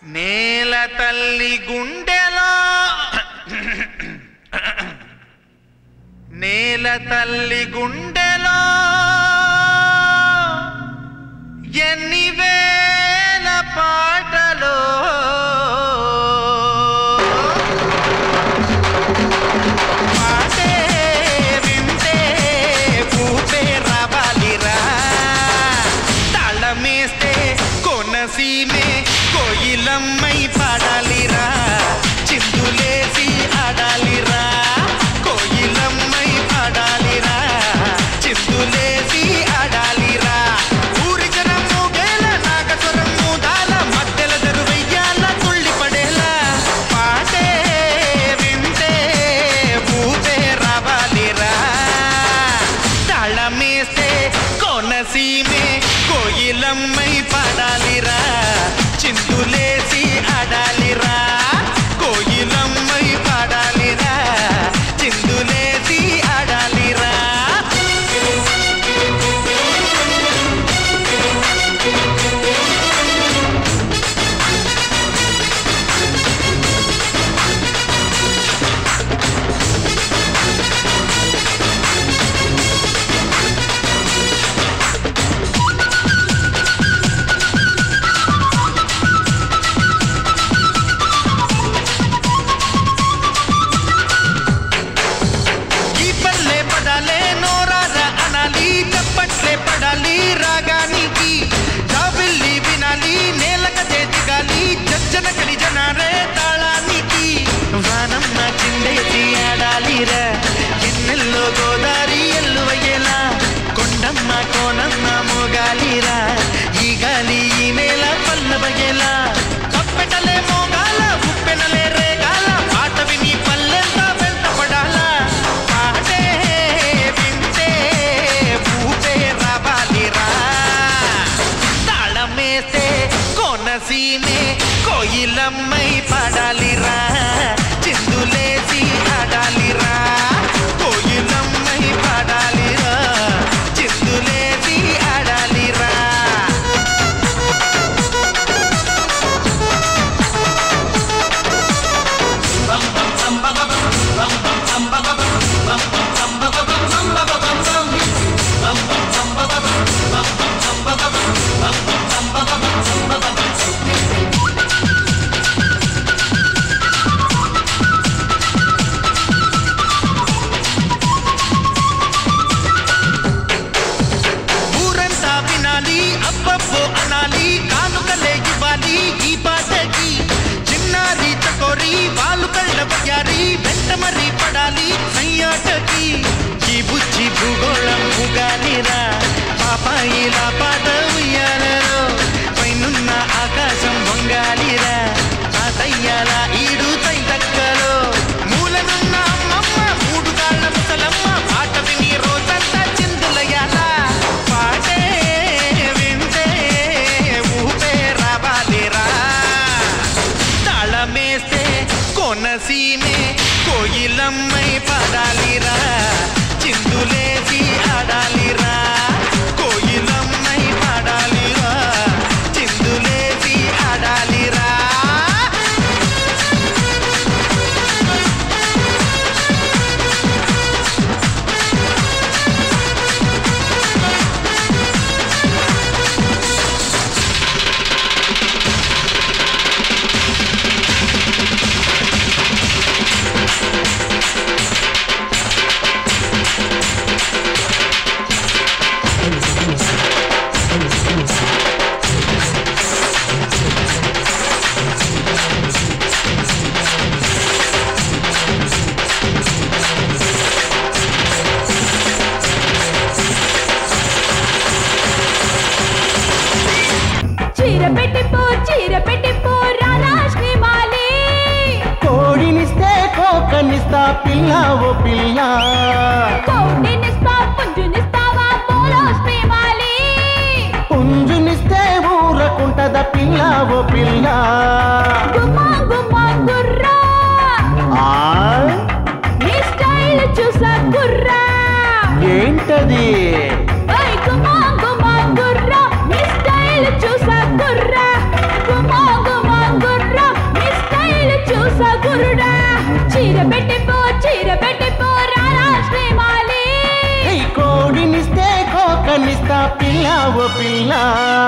నేల తల్లి గుండెలో నేల తల్లి గుండెలో ఎన్ని వేల పాటలో పాటే వింటే పూపే రావాలిరా తాళమేస్తే కొనసీమే కోయిలమ్మై పాడాలిరా చిందులేసి ఆడాలిరా కోయిలమ్మై పాడాలిరా చిందులేసి ఆడాలిరా ఊరి జనం మూగేల నాగస్వరం మూదాల మధ్యల జరువయ్యాల తుళ్ళి పడేలా పాటే వింటే ఊపే రావాలిరా తాళమేస్తే కోనసీమే కోయిలమ్మై పాడాలిరా చిందులేసి ఆడాలిరా కోయిలమ్మై పాడాలిరా చిందులేసి ఆడాలిరా చప్పట్లే పడాలి రాగానికి జాబిల్లి వినాలి నేలకతే దిగాలి జజ్జన కలి జనారే తాళానికి వానమ్మ చిందేసి ఆడాలిరా ఎన్నెల్లో గోదారి ఎల్లువయ్యేలా కొండమ్మ కోనమ్మ మోగాలిరా ఈ గాలి ఈ నేల పల్లవయ్యేలా తప్పెటలే మోగాల ఉప్పెనలే రేగాల పాట విని పల్లెంతా వెంట పడాలా పాటే వింటే పూపే రావాలిరా తాళమేస్తే కోనసీమే కోయిలమ్మై పాడాలిరా చిందులేసి ఆడాలిరా కోయిలమ్మై పాడాలిరా చిందులేసి ఆడాలిరా ఊరంతా వినాలి అబ్బబ్బో అనాలి కానుకలే ఇవ్వాలి ఈ పాటకి చిన్నారి చకోరి వాళ్ళు కళ్ళ వయ్యారి వెంట మరి పడాలి సయ్యాటకి ఈ బుచ్చి భూగోళం ఉగాలిరా పాపాయిలా పాట ఉయ్యాలలో పైనున్న ఆకాశం వంగాలిరా తాతయ్యాల ఈడు తైదక్కలో మూలనున్న అమ్మమ్మ మూడు కాళ్ళ ముసలమ్మ పాట విని రోజంతా చిందులయ్యాల పాటే వింటే ఊపే రావాలిరా తాళమేస్తే కోనసీమే కోయిలమ్మై పాడాలిరా చిందులేసి ఆడాలిరా కోయిలమ్మై పాడాలిరా చిందులేసి ఆడాలిరా చీర పెట్టిపో రాధాశ్రీ మాలి కోడినిస్తే కోకనిస్తా పిల్ల ఓ పిల్ల కోడినిస్తా పుంజునిస్తావా పోలో శ్రీ మాలి పుంజునిస్తే ఊరకుంటద పిల్ల ఓ పిల్ల గుమ్మా గుమ్మా గుర్రా నీ స్టైల్ చూసా గుర్రా ఏంటది గుమ్మా గుమ్మా గుర్రా నీ స్టైల్ చూసా గుర్రా గుమ్మా గుమ్మా గుర్రా కుర్రా చీర పెట్టిపో రారా శ్రీమాలి కోడినిస్తే కోకనిస్తా పిల్ల ఓ పిల్ల